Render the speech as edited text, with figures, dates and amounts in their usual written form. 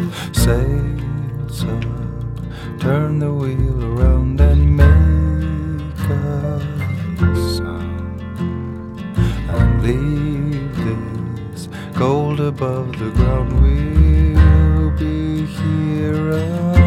sails up, turn the wheel around and make a sound, and leave this gold above the ground. We'll be here